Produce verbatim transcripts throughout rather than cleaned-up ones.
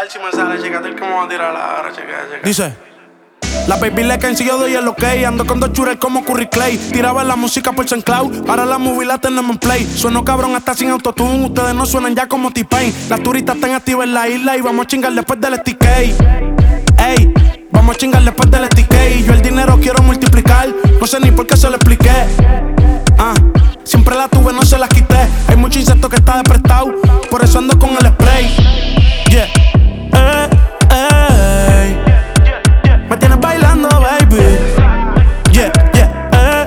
ver si me sale, chécate el que me va a tirar ahora, chequea, chequea. Dice: la baby le caen si yo doy el ok. Ando con dos chures como Curry Clay. Tiraba la música por SoundCloud, ahora la movie la tenemos en play. Sueno cabrón hasta sin autotune, ustedes no suenan ya como T-Pain. Las turistas están activas en la isla y vamos a chingar después del S T K. Ey, vamos a chingar después del S T K. Yo el dinero quiero multiplicar, no sé ni por qué se lo expliqué. Ah, siempre la tuve, no se la quité. Hay mucho insecto que está desprestado, por eso ando con el spray. Yeah, eh, eh. Me tienes bailando, baby. Yeah, yeah, eh,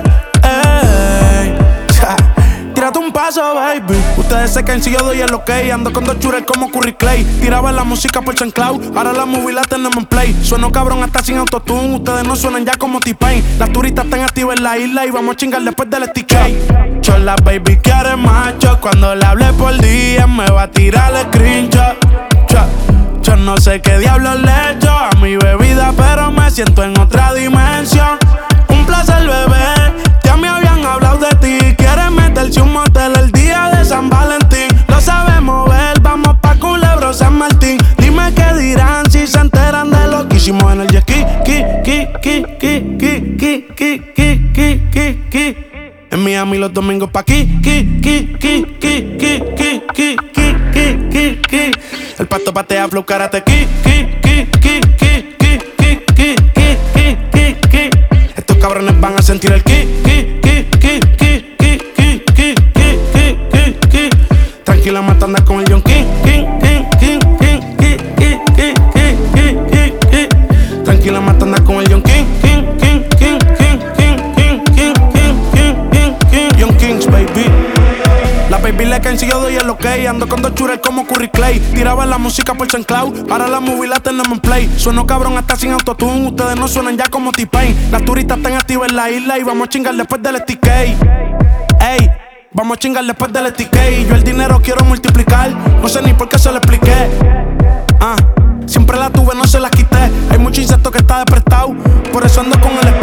eh. Tírate un paso, baby. Ustedes se caen si yo doy el ok. Ando con dos chures como Curry Clay. Tiraba la música por SoundCloud, ahora la movie la tenemos en play. Sueno cabrón hasta sin autotune, ustedes no suenan ya como T-Pain. Las turistas están activas en la isla y vamos a chingar después del S T K. Chola, baby, quiere macho. Cuando le hable por día me va a tirar el screenshot. Yo no sé qué diablos le echo a mi bebida, pero me siento en otra dimensión. Un placer, bebé, ya me habían hablado de ti. Quieres meterse un motel el día de San Valentín. Lo sabemos ver, vamos pa' Culebro, San Martín. Dime qué dirán si se enteran de lo que hicimos en el jet ski. Ki, ki, ki, ki, ki, ki, ki, ki, ki, ki, ki. En Miami los domingos pa' aquí. Ki, ki, ki, ki, ki, ki, ki, ki, ki, ki, ki. El pato patea flow karate ki, ki, ki, ki, ki, ki, ki, ki, ki, ki, ki, ki. Estos cabrones van a sentir el ki, ki, ki, ki, ki, ki, ki, ki, ki, ki, ki. Tranquila, matando con el John King, King, King, King, King, King, King, King, King, King, King. Tranquila, matando con el John King, King, King, King, King, King, King, King, King, King, King, King. Young Kings, baby. La baby le caen si yo doy el ok. Ando con dos chures como Curry Clay. Tiraba la música por SoundCloud, ahora la movie la tenemos en play. Sueno cabrón hasta sin autotune, ustedes no suenan ya como T-Pain. Las turistas están activas en la isla y vamos a chingar después del S T K. Ey, vamos a chingar después del S T K. Yo el dinero quiero multiplicar, no sé ni por qué se lo expliqué. Ah, siempre la tuve, no se la quité. Hay mucho insecto que está desprestado, por eso ando con el